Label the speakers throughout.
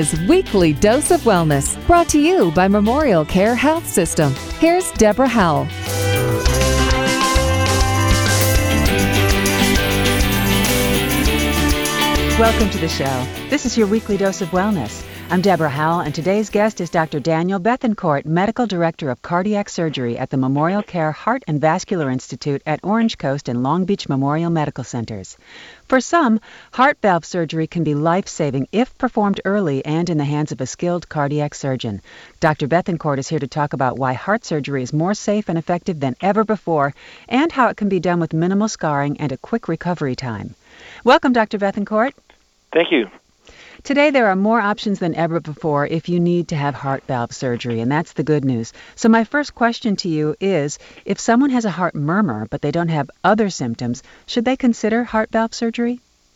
Speaker 1: is Weekly Dose of Wellness, brought to you by Memorial Care Health System. Here's Deborah Howell.
Speaker 2: Welcome to the show. This is your Weekly Dose of Wellness. I'm Deborah Howell, and today's guest is Dr. Daniel Bethencourt, Medical Director of Cardiac Surgery at the Memorial Care Heart and Vascular Institute at Orange Coast and Long Beach Memorial Medical Centers. For some, heart valve surgery can be life-saving if performed early and in the hands of a skilled cardiac surgeon. Dr. Bethencourt is here to talk about why heart surgery is more safe and effective than ever before and how it can be done with minimal scarring and a quick recovery time. Welcome, Dr. Bethencourt.
Speaker 3: Thank you.
Speaker 2: Today, there are more options than ever before if you need to have heart valve surgery, and that's the good news. So my first question to you is, if someone has a heart murmur but they don't have other symptoms, should they consider heart valve surgery?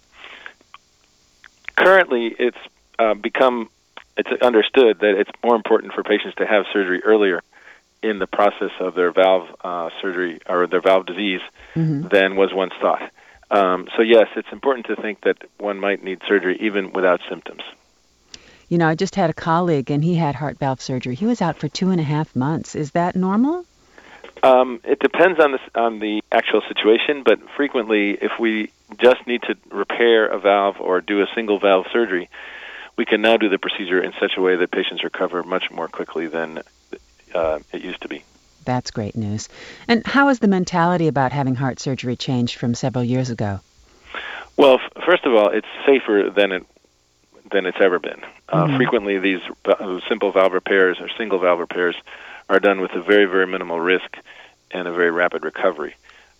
Speaker 3: Currently, it's understood that it's more important for patients to have surgery earlier in the process of their valve surgery or their valve disease than was once thought. So yes, it's important to think that one might need surgery even without symptoms.
Speaker 2: You know, I just had a colleague, and he had heart valve surgery. He was out for 2.5 months. Is that normal?
Speaker 3: It depends on the actual situation, but frequently, if we just need to repair a valve or do a single valve surgery, we can now do the procedure in such a way that patients recover much more quickly than it used to be.
Speaker 2: That's great news. And how has the mentality about having heart surgery changed from several years ago?
Speaker 3: Well, first of all, it's safer than it's ever been. Frequently, these simple valve repairs or single valve repairs are done with a very, very minimal risk and a very rapid recovery.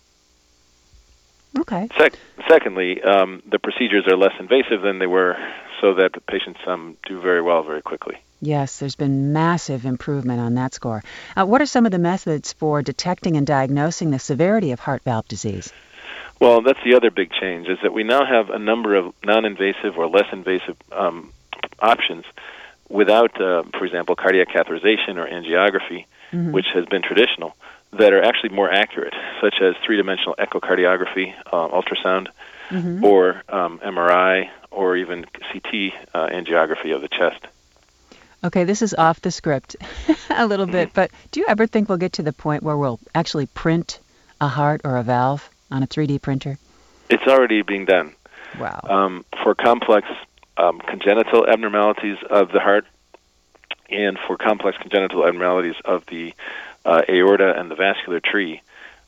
Speaker 2: Okay.
Speaker 3: Secondly, the procedures are less invasive than they were, so that the patients do very well very quickly.
Speaker 2: Yes, there's been massive improvement on that score. What are some of the methods for detecting and diagnosing the severity of heart valve disease?
Speaker 3: Well, that's the other big change, is that we now have a number of non-invasive or less invasive options without, for example, cardiac catheterization or angiography, which has been traditional, that are actually more accurate, such as three-dimensional echocardiography, ultrasound, or MRI, or even CT angiography of the chest.
Speaker 2: Okay, this is off the script a little bit, but do you ever think we'll get to the point where we'll actually print a heart or a valve on a 3D printer?
Speaker 3: It's already being done.
Speaker 2: Wow.
Speaker 3: For complex congenital abnormalities of the heart and for complex congenital abnormalities of the aorta and the vascular tree,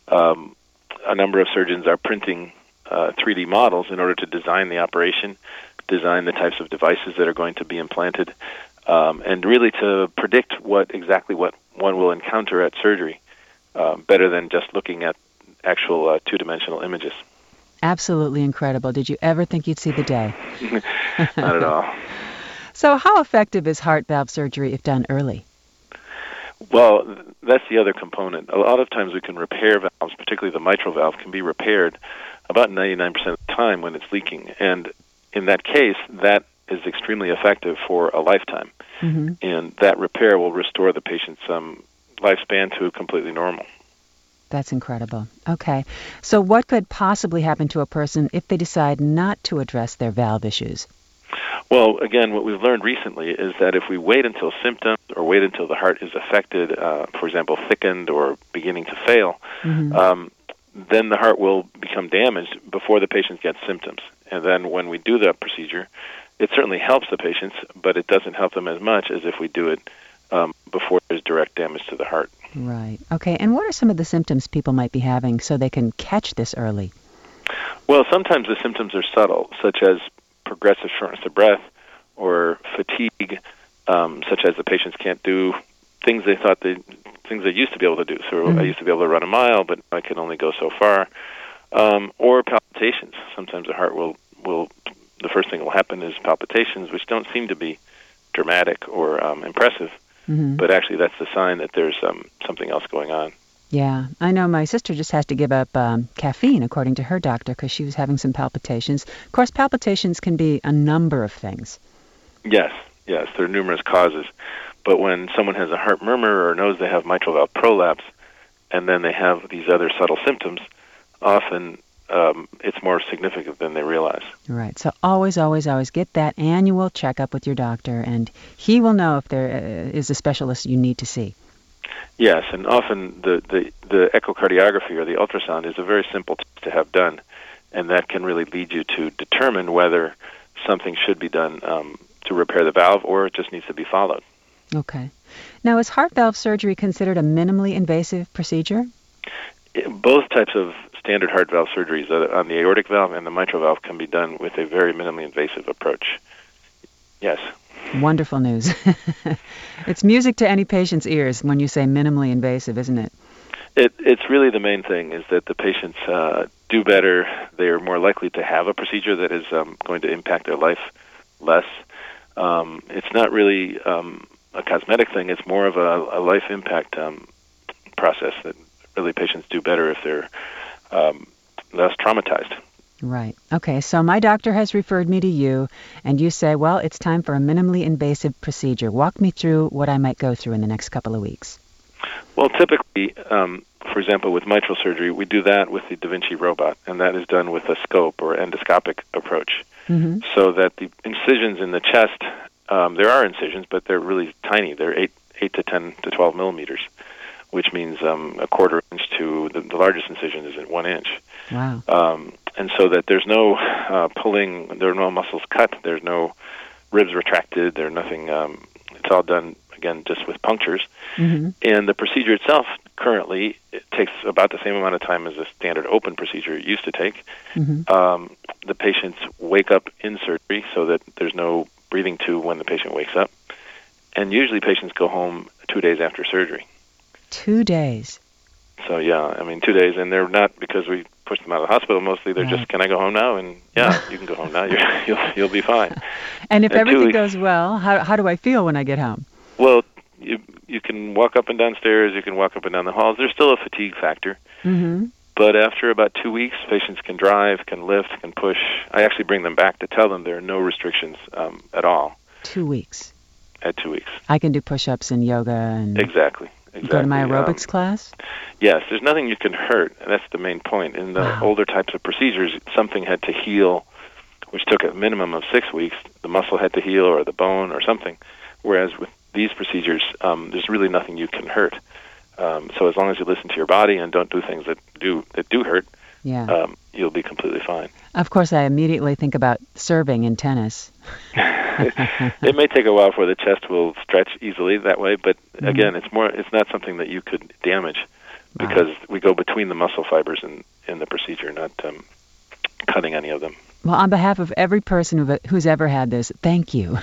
Speaker 3: a number of surgeons are printing 3D models in order to design the operation, design the types of devices that are going to be implanted, and really to predict exactly what one will encounter at surgery, better than just looking at actual two-dimensional images.
Speaker 2: Absolutely incredible. Did you ever think you'd see the day?
Speaker 3: Not at all.
Speaker 2: So how effective is heart valve surgery if done early?
Speaker 3: Well, that's the other component. A lot of times we can repair valves, particularly the mitral valve, can be repaired about 99% of the time when it's leaking. And in that case, that is extremely effective for a lifetime. And that repair will restore the patient's lifespan to completely normal.
Speaker 2: That's incredible. Okay. So what could possibly happen to a person if they decide not to address their valve issues?
Speaker 3: Well, again, what we've learned recently is that if we wait until symptoms or wait until the heart is affected, for example, thickened or beginning to fail, then the heart will become damaged before the patient gets symptoms. And then when we do that procedure, it certainly helps the patients, but it doesn't help them as much as if we do it before there's direct damage to the heart.
Speaker 2: Right. Okay. And what are some of the symptoms people might be having so they can catch this early?
Speaker 3: Well, sometimes the symptoms are subtle, such as progressive shortness of breath or fatigue, such as the patients can't do things they used to be able to do. So I used to be able to run a mile, but I can only go so far. Or palpitations. Sometimes the heart will the first thing that will happen is palpitations, which don't seem to be dramatic or impressive, but actually that's the sign that there's something else going on.
Speaker 2: Yeah, I know my sister just has to give up caffeine, according to her doctor, because she was having some palpitations. Of course, palpitations can be a number of things.
Speaker 3: Yes, there are numerous causes. But when someone has a heart murmur or knows they have mitral valve prolapse, and then they have these other subtle symptoms, often it's more significant than they realize.
Speaker 2: Right. So always, always, always get that annual checkup with your doctor, and he will know if there is a specialist you need to see.
Speaker 3: Yes, and often the echocardiography or the ultrasound is a very simple test to have done, and that can really lead you to determine whether something should be done to repair the valve or it just needs to be followed.
Speaker 2: Okay. Now, is heart valve surgery considered a minimally invasive procedure?
Speaker 3: Both types of standard heart valve surgeries on the aortic valve and the mitral valve can be done with a very minimally invasive approach. Yes.
Speaker 2: Wonderful news. It's music to any patient's ears when you say minimally invasive, isn't it?
Speaker 3: It's really the main thing is that the patients do better. They are more likely to have a procedure that is going to impact their life less. It's not really a cosmetic thing. It's more of a life impact process that really patients do better if they're less traumatized.
Speaker 2: Right. Okay, so my doctor has referred me to you, and you say, well, it's time for a minimally invasive procedure. Walk me through what I might go through in the next couple of weeks.
Speaker 3: Well, typically, for example, with mitral surgery, we do that with the Da Vinci robot, and that is done with a scope or endoscopic approach, so that the incisions in the chest, there are incisions, but they're really tiny. They're 8 to 10 to 12 millimeters, which means a quarter inch to the largest incision is at 1 inch.
Speaker 2: Wow.
Speaker 3: And so that there's no pulling, there are no muscles cut, there's no ribs retracted, there's nothing, it's all done, again, just with punctures. And the procedure itself, currently, it takes about the same amount of time as a standard open procedure it used to take. The patients wake up in surgery so that there's no breathing tube when the patient wakes up. And usually patients go home 2 days after surgery.
Speaker 2: 2 days.
Speaker 3: So, yeah, I mean, 2 days, and they're not because we push them out of the hospital. Mostly they're just, can I go home now? And, yeah, you can go home now. You'll be fine.
Speaker 2: And if everything goes well, how do I feel when I get home?
Speaker 3: Well, you can walk up and down stairs. You can walk up and down the halls. There's still a fatigue factor. But after about 2 weeks, patients can drive, can lift, can push. I actually bring them back to tell them there are no restrictions at all.
Speaker 2: 2 weeks.
Speaker 3: At 2 weeks.
Speaker 2: I can do push-ups and yoga and...
Speaker 3: Exactly.
Speaker 2: Go to my aerobics class?
Speaker 3: Yes, there's nothing you can hurt, and that's the main point. In the older types of procedures, something had to heal, which took a minimum of 6 weeks. The muscle had to heal or the bone or something, whereas with these procedures, there's really nothing you can hurt. So as long as you listen to your body and don't do things that do hurt, you'll be completely fine.
Speaker 2: Of course, I immediately think about serving in tennis.
Speaker 3: It may take a while for the chest will stretch easily that way, but again, it's not something that you could damage because we go between the muscle fibers in the procedure, not cutting any of them.
Speaker 2: Well, on behalf of every person who's ever had this, thank you.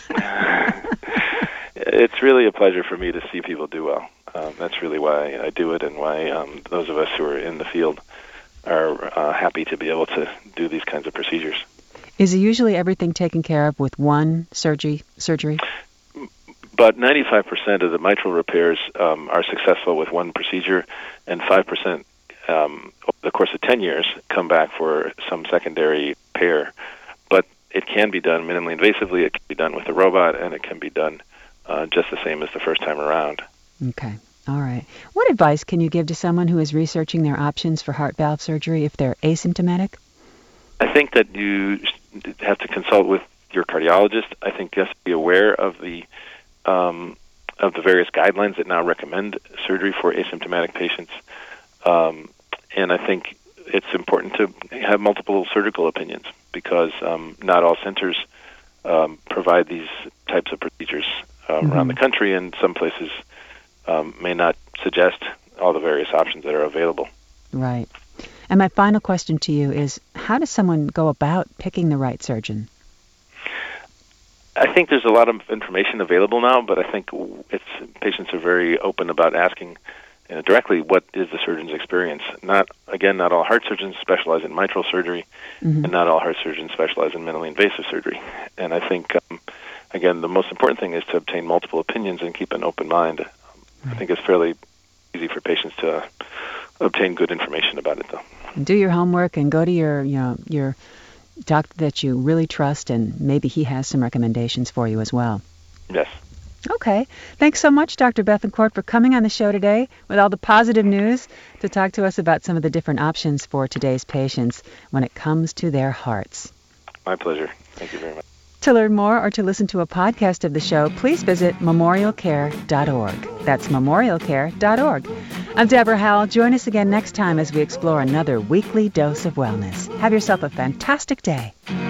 Speaker 3: It's really a pleasure for me to see people do well. That's really why I do it, and why those of us who are in the field are happy to be able to do these kinds of procedures.
Speaker 2: Is usually everything taken care of with one surgery?
Speaker 3: About 95% of the mitral repairs are successful with one procedure, and 5% over the course of 10 years come back for some secondary repair. But it can be done minimally invasively, it can be done with a robot, and it can be done just the same as the first time around.
Speaker 2: Okay. All right. What advice can you give to someone who is researching their options for heart valve surgery if they're asymptomatic?
Speaker 3: I think that you have to consult with your cardiologist. I think you have to be aware of the various guidelines that now recommend surgery for asymptomatic patients. And I think it's important to have multiple surgical opinions because not all centers provide these types of procedures around the country, and some places may not suggest all the various options that are available.
Speaker 2: Right. And my final question to you is, how does someone go about picking the right surgeon?
Speaker 3: I think there's a lot of information available now, but I think patients are very open about asking directly what is the surgeon's experience. Not all heart surgeons specialize in mitral surgery, and not all heart surgeons specialize in minimally invasive surgery. And I think, again, the most important thing is to obtain multiple opinions and keep an open mind. I think it's fairly easy for patients to obtain good information about it, though.
Speaker 2: Do your homework and go to your doctor that you really trust, and maybe he has some recommendations for you as well.
Speaker 3: Yes.
Speaker 2: Okay. Thanks so much, Dr. Bethencourt, for coming on the show today with all the positive news to talk to us about some of the different options for today's patients when it comes to their hearts.
Speaker 3: My pleasure. Thank you very much.
Speaker 2: To learn more or to listen to a podcast of the show, please visit memorialcare.org. That's memorialcare.org. I'm Deborah Howell. Join us again next time as we explore another weekly dose of wellness. Have yourself a fantastic day.